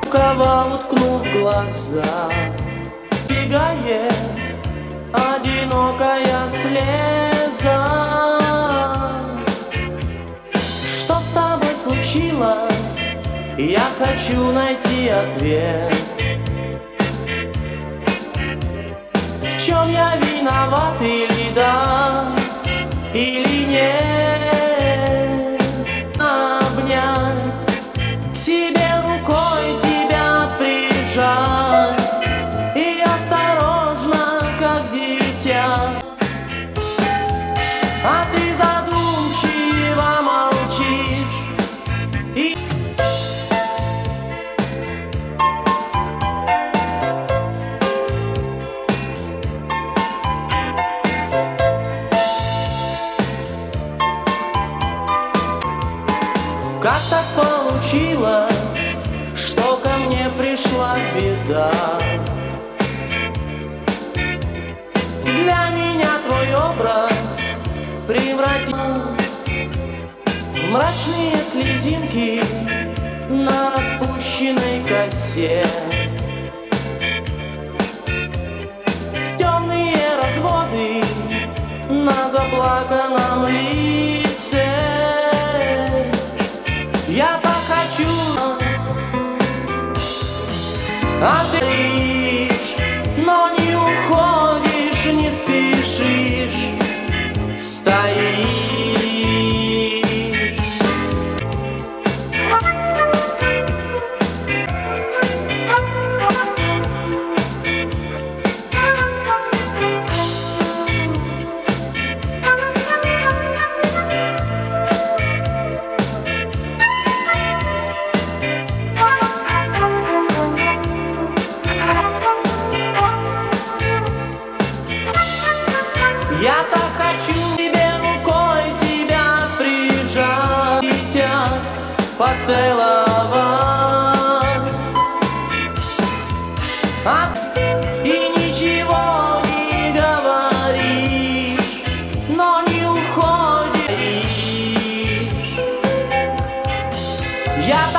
рукава, уткнув глаза, бегает одинокая слеза. Что с тобой случилось? Я хочу найти ответ. В чем я виноват, или да, или нет? Обнять к себе рукой, тебя прижать и осторожно, как дитя. А ты задумчиво молчишь и... Как так получилось, что ко мне пришла беда? Для меня твой образ превратил в мрачные слезинки на распущенной косе, в темные разводы на заплаканном лице. Я так хочу, а ты лишь, но не уходишь, не спешишь, стоишь. Я так хочу тебе рукой, тебя прижать, тебя поцеловать, и ничего не говоришь, но не уходишь. Я